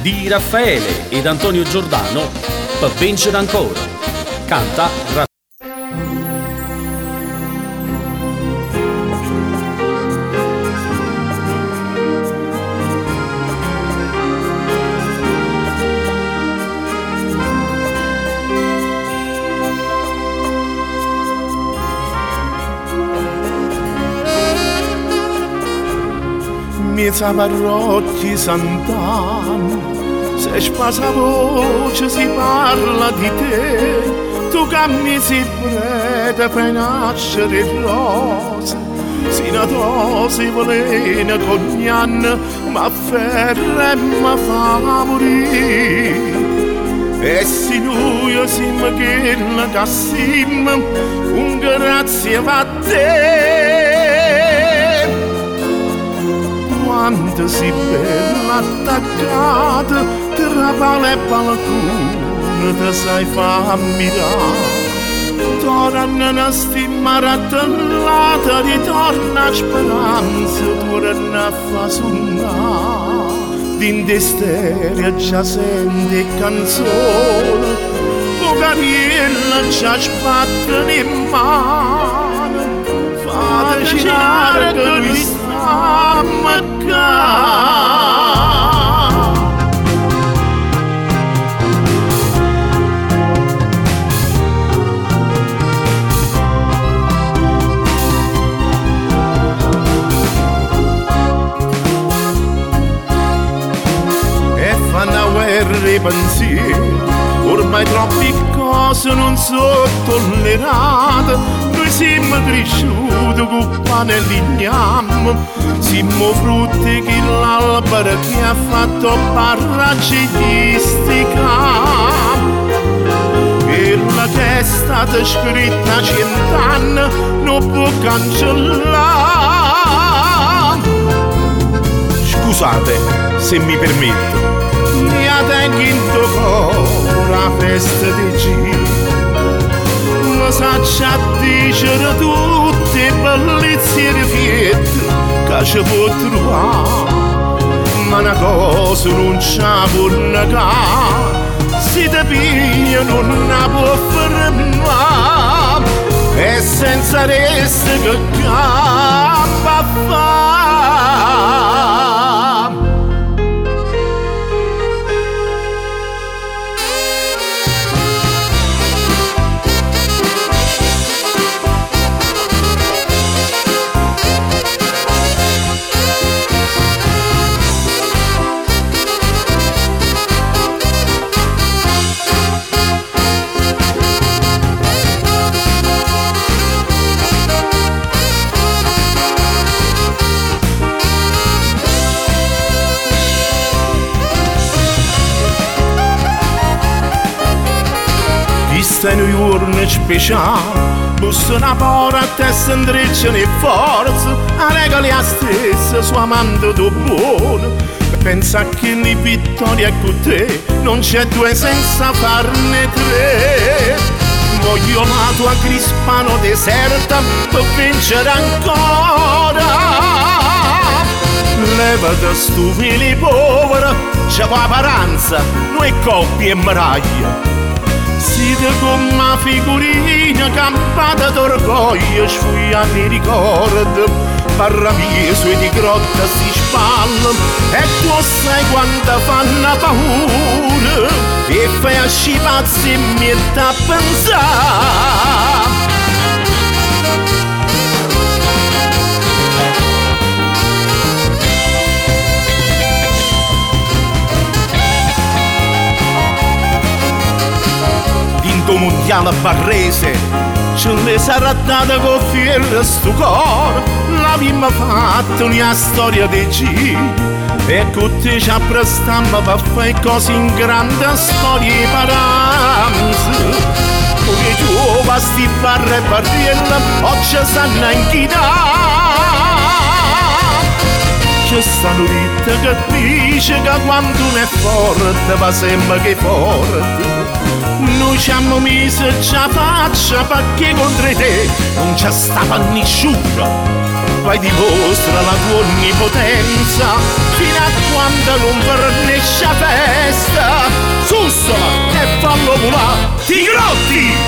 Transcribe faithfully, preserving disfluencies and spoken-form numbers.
di Raffaele ed Antonio Giordano per vincere ancora. Canta Ra- Miezza parrocchia Sant'Anna, se spasa voce si parla di te, tu cammi si prete per nascere rosa, si nato si volena cognanna, ma ferra e ma fa morire. E se noi siamo quella che siamo, un grazie a te. Quanto si bella attaccata tra pale e balcone ti sai fa ammirare. Torna una stima rattellata, ritorna speranza, torna a fa suonare. D'in stereo già senti canzone, Pocariella già spattano in mano. Fate girare che lui sta a mancare. E fanno guerra i pensieri, ormai troppe cose non sono tollerate. Noi siamo cresciuti con pane e ligname, siamo frutti che l'albero che ha fatto paragitistica. E la testa è scritta cent'anni non può cancellare. Scusate se mi permetto, mi ha tengo cuore la festa di Gino. Lo saccia dicere tutte bellezze di fiette che ci può trovare, ma una cosa non ci può negare, se ti piglia non la può fermare, e senza resta che campa a fare. Questa è un giorno speciale, bussa una porta e si intrecciano in forza, a regole a stessa, sua amante tu buono. Pensa che le vittorie con te non c'è due senza farne tre. Voglio la tua Crispano deserta per vincere ancora. Levate stu fili povera, c'è la paranza, noi coppie e miraglia. Siete come una figurina campata d'orgoglio, sfogliando i ricordi, parra mia sui di grotta si spalla, e tu sai quanta fanno paura, e fai a scipazzi e mi a pensare. Mondiale barrese ce le sarà data con fiera sto cuore, l'abbiamo fatto una storia di G e con te ci apprestammo per fare cose in grande storie paranze. Pure tu basti barre e barriella oggi sanno inchidare. C'è stanno ritte che dice che quando uno è forte va sempre che forte. Noi ci abbiamo messo già faccia perché contro te non c'è stata nessuno. Poi dimostra la tua onnipotenza fino a quando non fornisce a te. Grotti Grotti!